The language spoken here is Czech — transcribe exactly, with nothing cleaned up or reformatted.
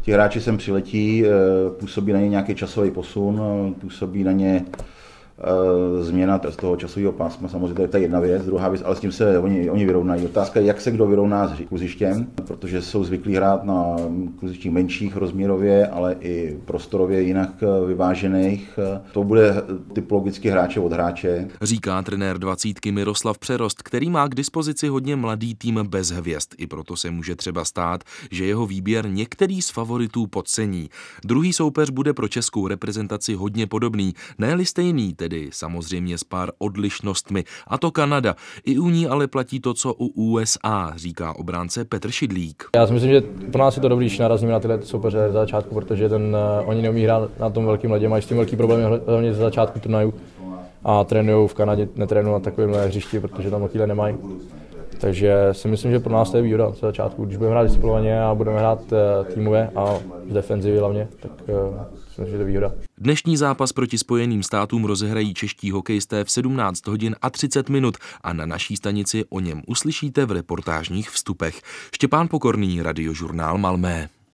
Ti hráči sem přiletí, působí na ně nějaký časový posun, působí na ně změna z toho časového pásma, samozřejmě to je jedna věc, druhá věc, ale s tím se oni, oni vyrovnají. Otázka je, jak se kdo vyrovná s kluzištěm, protože jsou zvyklí hrát na kluzištích menších rozměrově, ale i prostorově jinak vyvážených. To bude typologicky hráče od hráče. Říká trenér dvacítky Miroslav Přerost, který má k dispozici hodně mladý tým bez hvězd. I proto se může třeba stát, že jeho výběr některý z favoritů podcení. Druhý soupeř bude pro českou reprezentaci hodně podobný, ne-li stejný, tedy samozřejmě s pár odlišnostmi, a to Kanada. I u ní ale platí to, co u U S A, říká obránce Petr Šidlík. Já si myslím, že pro nás je to dobrý, když narazíme na tyhle soupeře za začátku, protože ten, uh, oni neumí hrát na tom velkým ledě, mají s tím velký problém hlavně za začátku turnajů a trénují v Kanadě, netrénují na takovémhle hřišti, protože tam velký nemají. Takže si myslím, že pro nás to je výhoda za začátku. Když budeme hrát disciplinovaně a budeme hrát uh, týmově a z defenzivy hlavně, tak uh, si myslím, že to je výhoda. Dnešní zápas proti Spojeným státům rozehrají čeští hokejisté v sedmnáct hodin a třicet minut a na naší stanici o něm uslyšíte v reportážních vstupech. Štěpán Pokorný, Radiožurnál Malmé.